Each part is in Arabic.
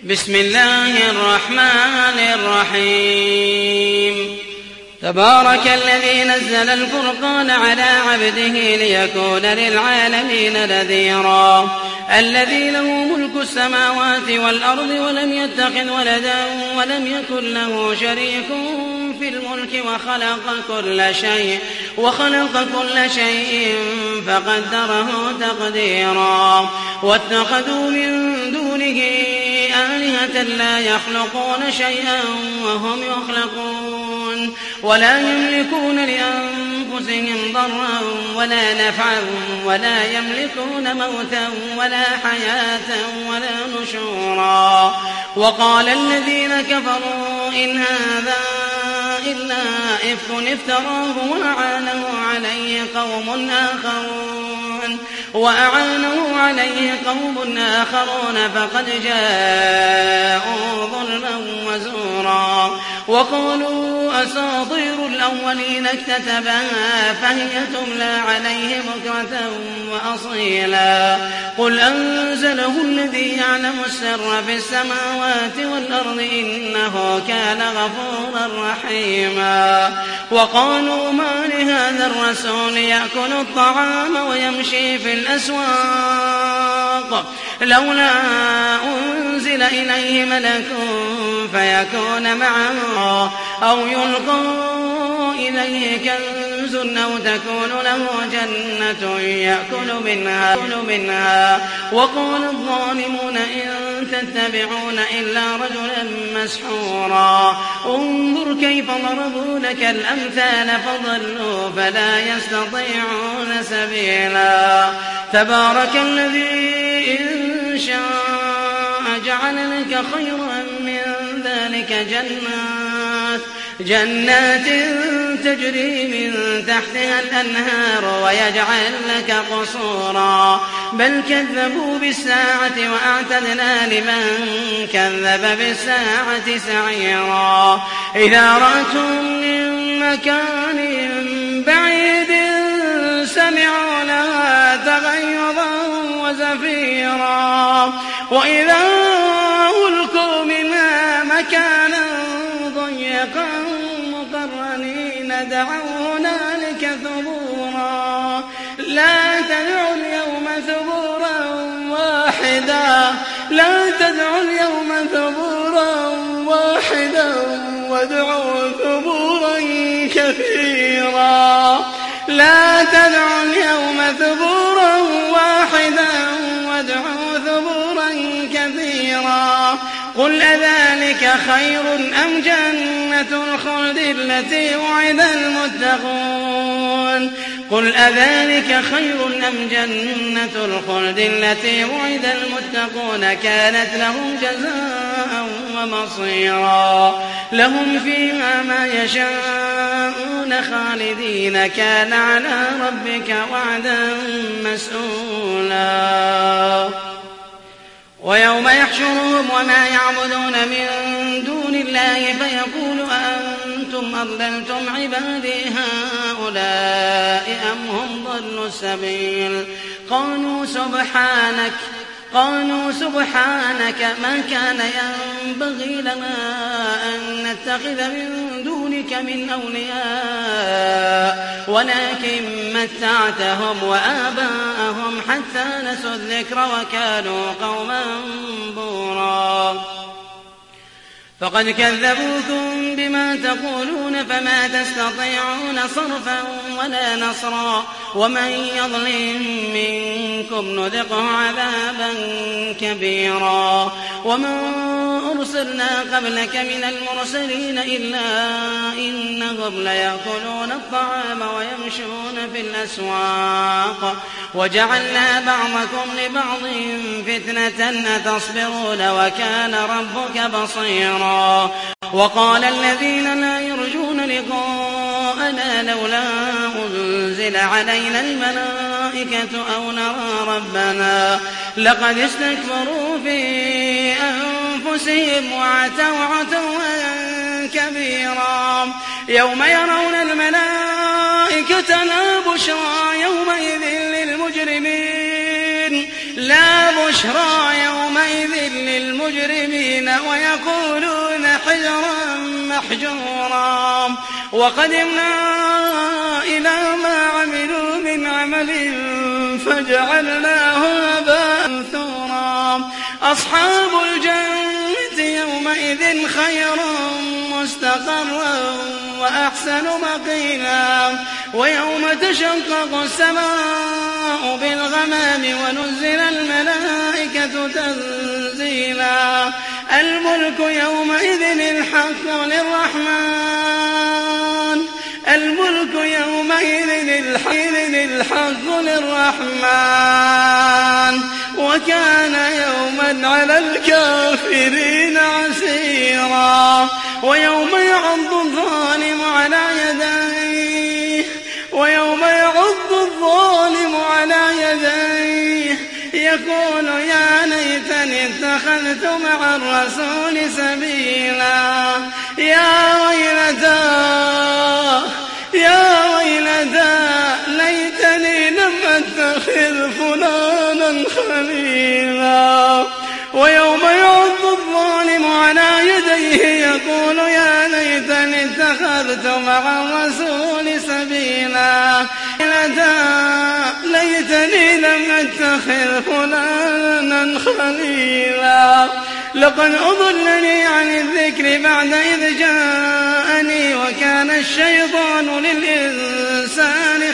بسم الله الرحمن الرحيم تبارك الذي نزل الفرقان على عبده ليكون للعالمين نذيرا الذي له ملك السماوات والأرض ولم يتخذ ولدا ولم يكن له شريك في الملك وخلق كل شيء فقدره تقديرا واتخذوا من دونه آلهة لا يخلقون شيئا وهم يخلقون ولا يملكون لأنفسهم ضرا ولا نفعا ولا يملكون موتا ولا حياة ولا نشورا وقال الذين كفروا إن هذا إلا إفك افتراه وأعانه عليه قوم آخرون فقد جاءوا ظلما وزورا وقالوا أساطير الأولين اكتتبها فهي تملى عليه بكرة وأصيلا قل أنزله الذي يعلم السر في السماوات والأرض إنه كان غفورا رحيما وقالوا ما لهذا الرسول يأكل الطعام ويمشي في الأسواق لولا أنزل إليه ملك فيكون معه أو يلقى إليه كنز أو تكون له جنة يأكل منها وقال الظالمون إن تتبعون إلا رجلا مسحورا انظر كيف ضربوا لك الأمثال فضلوا فلا يستطيعون سبيلا تبارك الذي إن شاء جعل لك خيرا من ذلك جنات تجري من تحتها الأنهار ويجعل لك قصورا بل كذبوا بالساعة وأعتدنا لمن كذب بالساعة سعيرا إذا رأتهم من مكان بعيد سمعوا لها تغيظا وزفيرا وإذا ألقوا منها مكانا ضيقا مقرنين دعوا هنالك ثبورا لا تدعوا اليوم ثبورا واحدا وادعوا ثبورا كثيرا لا تدعوا اليوم ثبورا واحدا وادعوا ثبورا كثيرا قل أذلك خير أم جنة الخلد التي وعد المتقون قل أذلك خير أم جنة الخلد التي وعد المتقون كانت لهم جزاء ومصيرا لهم فيها ما يشاءون خالدين كان على ربك وعدا مسئولا ويوم يحشرهم وما يعبدون من دون الله فيقول أأنتم أضللتم عبادي هؤلاء أم هم ضلوا السبيل قالوا سبحانك ما كان ينبغي لنا أن نتخذ من دونك من أولياء ولكن متعتهم وآباءهم حتى نسوا الذكر وكانوا قوما بورا فقد كذبوكم بما تقولون فما تستطيعون صرفا ولا نصرا ومن يظلم منكم نذقه عذابا كبيرا وما أرسلنا قبلك من المرسلين إلا إنهم ليأكلون الطعام ويمشون في الأسواق وجعلنا بعضكم لبعض فتنة أتصبرون وكان ربك بصيرا وقال الذين لا يرجون لقاءنا لولا أنزل علينا الملائكة أو نرى ربنا لقد استكبروا في أنفسهم وعتوا عتوا كبيرا يوم يرون الملائكة لا بشرى يومئذ للمجرمين لا بشرى يومئذ للمجرمين ويقولون حجرا محجورا وقدمنا إلى ما عملوا من عمل فجعلناه هباء منثورا أصحاب الجنة يومئذ خير مستقرا وأحسن مقيلا ويوم تشقق السماء بالغمام ونزل الملائكة تنزيلا الملك يومئذ الحق للرحمن وكان يوما على الكافرين عسيرا ويوم يعض الظالم على يديه يقول يا ليتني اتخذت مع الرسول سبيلا يا ويلتى ليتني لم أتخذ فلانا خليلا ويوم يعض الظالم على يديه يقول يا ليتني اتخذت مع الرسول سبيلا ليتني لم أتخذ فلانا خليلا لقد أضلني عن الذكر بعد إذ جاءني وكان الشيطان للإنسان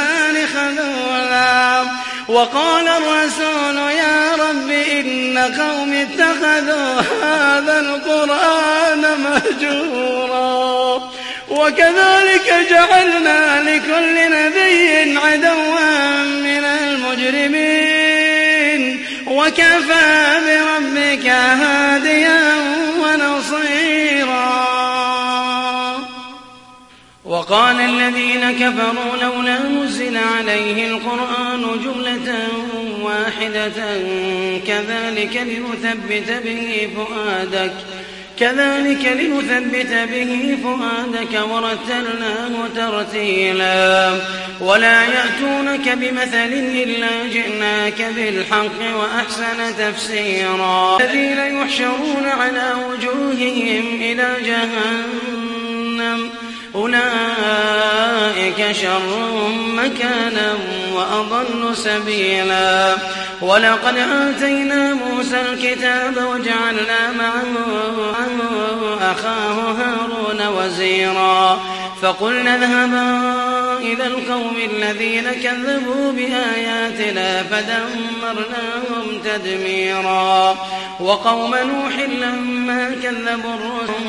خذولا وقال الرسول يا رب إن قوم اتخذوا هذا القرآن مهجورا وكذلك جعلنا لكل نبي عدوا من المجرمين وكفى بربك هاديا ونصيرا وقال الذين كفروا لولا نزل عليه القرآن جملة واحدة كذلك لنثبت به فؤادك ورتلناه ترتيلا ولا يأتونك بمثل إلا جئناك بالحق وأحسن تفسيرا الذين يحشرون على وجوههم إلى جهنم أولئك شر مكانا وأضل سبيلا ولقد آتينا موسى الكتاب وجعلنا معه أخاه هارون وزيرا فقلنا اذهبا إلى القوم الذين كذبوا بآياتنا فدمرناهم تدميرا وقوم نوح لما كذبوا الرسل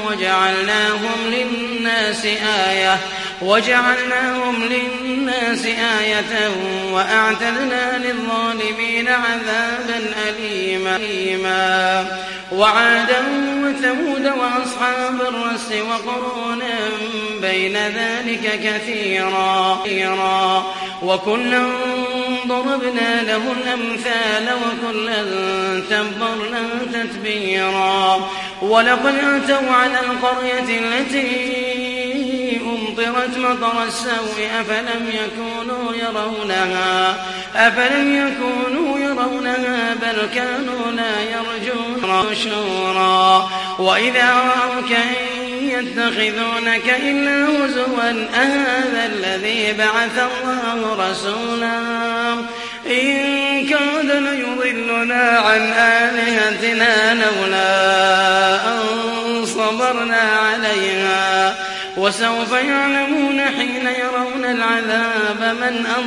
وجعلناهم للناس آية وأعتدنا للظالمين عذابا أليما وعادا وثمود وأصحاب الرس وقرونا بين ذلك كثيرا وكلا ضربنا له الأمثال وكلا تبرنا تتبيرا ولقد أتوا على القرية التي أمطرت مطر السوء أفلم يكونوا يرونها بل كانوا لا يرجون شورا وإذا رأوك إن يتخذونك إلا هزوا أهذا الذي بعث الله رسولا إن كاد ليضلنا عن آلهتنا لولا أن صبرنا عليها وسوف يعلمون حين يرون العذاب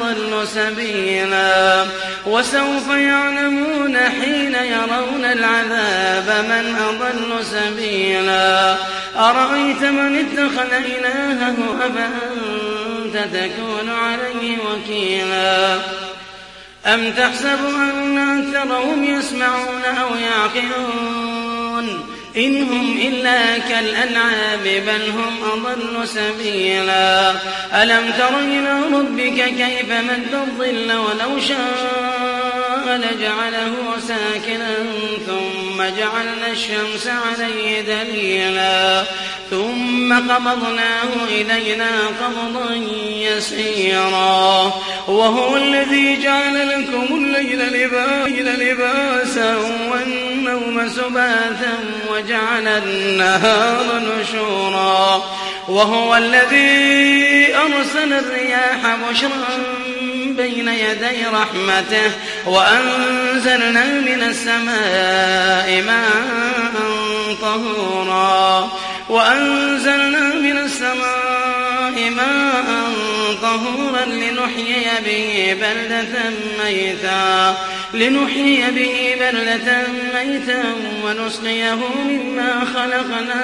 من أضل سبيلا أرأيت من اتخذ إلهه أفأنت تكون عليه وكيلا أم تحسب أن أكثرهم يسمعون أو يعقلون إن هم إلا كالأنعام بل هم أضل سبيلا ألم تر إلى ربك كيف مد الظل ولو شاء لجعله ساكنا ثم ثم جعلنا الشمس عليه دليلا ثم قبضناه إلينا قبضا يسيرا وهو الذي جعل لكم الليل لباسا والنوم سباتا وجعل النهار نشورا وهو الذي أرسل الرياح بشرا بين يدي رحمته وأنزلنا من السماء طهورا لنحيي به بلدة ميتا ونسقيه مما خلقنا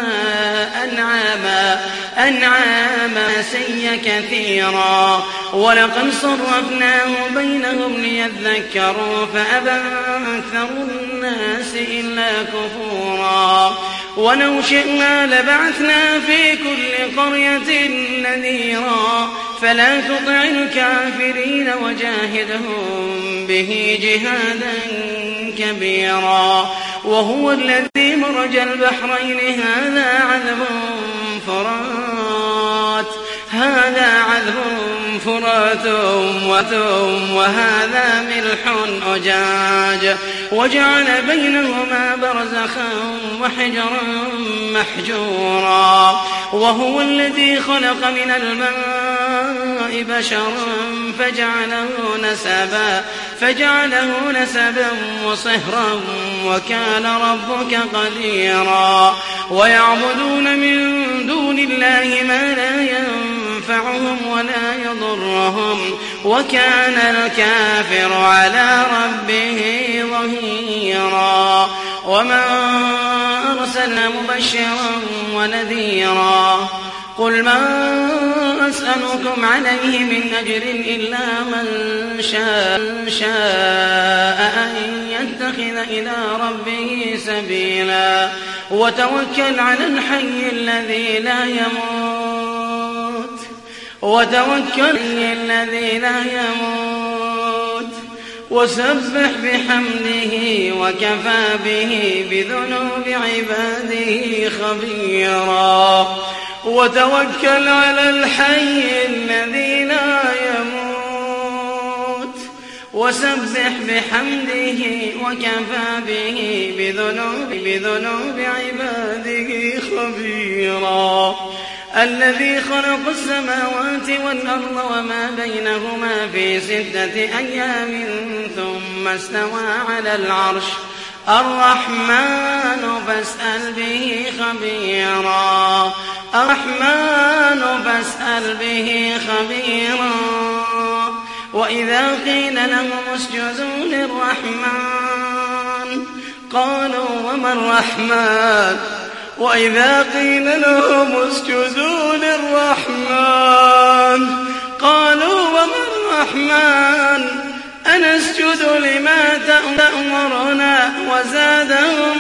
أنعاما سيا كثيرا ولقد صرفناه بينهم ليذكروا فأبى أكثر الناس إلا كفورا ولو شئنا لبعثنا في كل قرية نذيرا فلا تطع الكافرين وجاهدهم به جهادا كبيرا وهو الذي مرج البحرين هذا عذب فرات وهذا ملح أجاج وجعل بينهما برزخا وحجرا محجورا وهو الذي خلق من الماء بشرا فجعله نسبا وصهرا وكان ربك قديرا ويعبدون من دون الله ما لا ينفعهم ولا يضرهم وكان الكافر على ربه ظهيرا وما أرسلنا مبشرا ونذيرا قل ما أسألكم عليه من أجر إلا من شاء أن يتخذ إلى ربه سبيلا وتوكل على الحي الذي لا يموت وسبح بحمده وكفى به بذنوب عباده خبيرا وتوكل على الحي الذي لا يموت وسبح بحمده وكفى به بذنوب عباده خبيرا الذي خلق السماوات والأرض وما بينهما في 6 أيام ثم استوى على العرش الرحمن فاسأل به خبيرا وإذا قيل لهم اسجدوا للرحمن قالوا وما الرحمن وإذا قيل لهم اسجدوا للرحمن قالوا وما الرحمن أنسجد لما تأمرنا وزادهم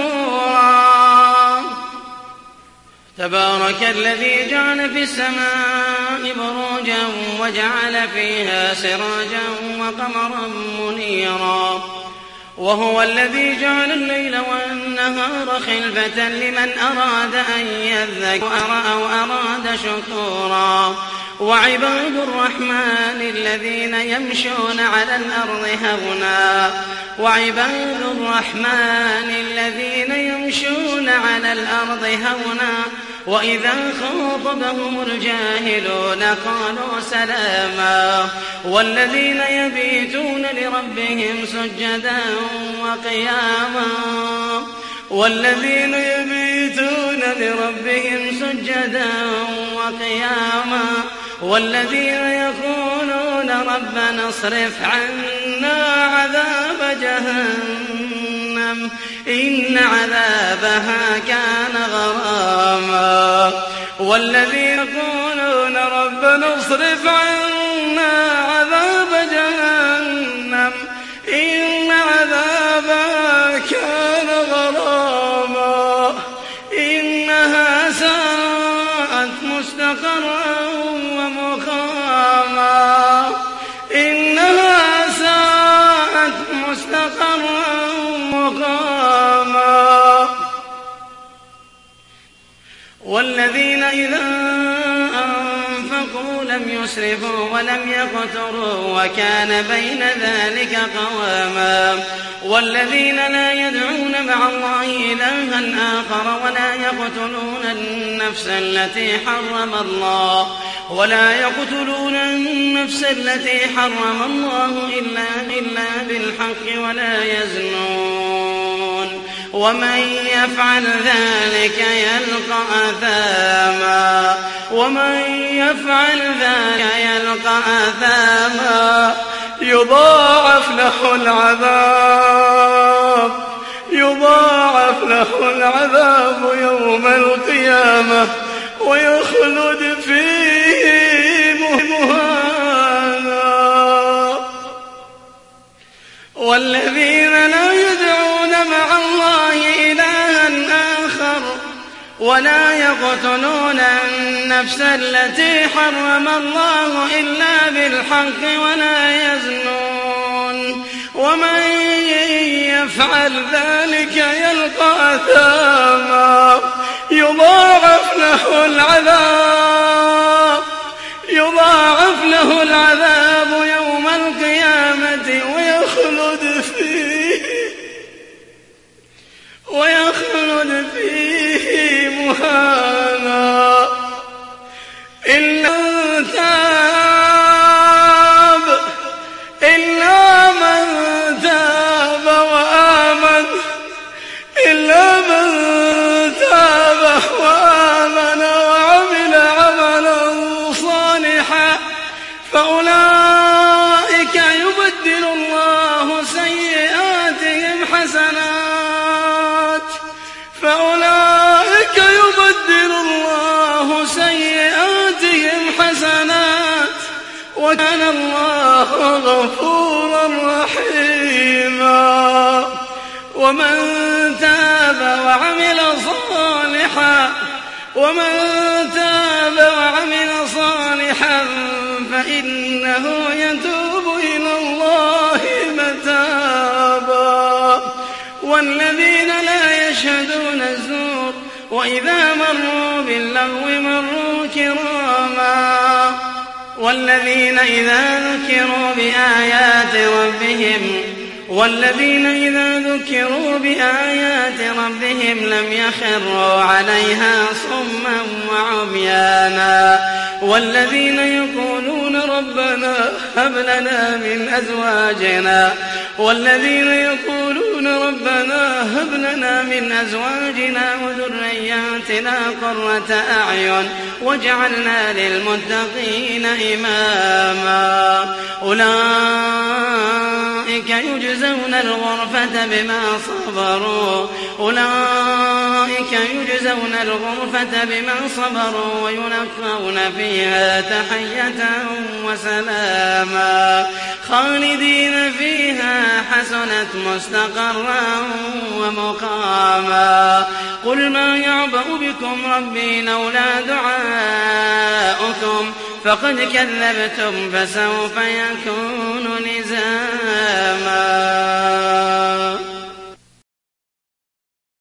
نفورا تبارك الذي جعل في السماء بروجا وجعل فيها سراجا وقمرا منيرا وهو الذي جعل الليل والنهار خلفة لمن أراد أن يذكر أو أراد شكورا وعباد الرحمن الذين يمشون على الأرض هونا وإذا خاطبهم الجاهلون قالوا سلاما والذين يبيتون لربهم سجدا وقياما والذين يقولون ربنا اصرف عنا عذاب جهنم إن عذابها كان غراما والذين يقولون ربنا اصرف عنا عذاب جهنم إن عذابها كان غراما إنها ساءت مستقرا ومقاما إنها ساءت مستقرا ومقاما والذين إذا أنفقوا لم يسرفوا ولم يقتروا وكان بين ذلك قواما والذين لا يدعون مع الله إلها آخر ولا يقتلون النفس التي حرم الله إلا بالحق ولا يزنون ومن يفعل ذلك يلقى أثاما يضاعف له العذاب يوم القيامة ويخلد فيه مهانا والذين لا يدعون مع الله إلها آخر ولا يقتلون النفس التي حرم الله إلا بالحق ولا يزنون ومن يفعل ذلك يلقى أثاما يضاعف له العذاب يوم القيامة ويخلد فيه مهانا إلا من تاب وآمن وعمل عملا صالحا فأولئك يبدل الله سيئاتهم حسنات وكان الله غفورا رحيما ومن تاب وعمل صالحا فإنه يتوب إلى الله متابا والذين لا يشهدون الزور وإذا مروا باللغو مروا كراما والذين إذا ذكروا بآيات ربهم لم يخروا عليها صما وعميانا والذين يقولون ربنا هب لنا من أزواجنا وذرياتنا قرة أعين واجعلنا للمتقين إماما أولئك يجزون الغرفة بما صبروا ويلقون فيها تحية وسلاما خالدين فيها حسنت مستقرا ومقاما قل ما يعبأ بكم ربي لولا دعاؤكم فقد كذبتم فسوف يكون لزاما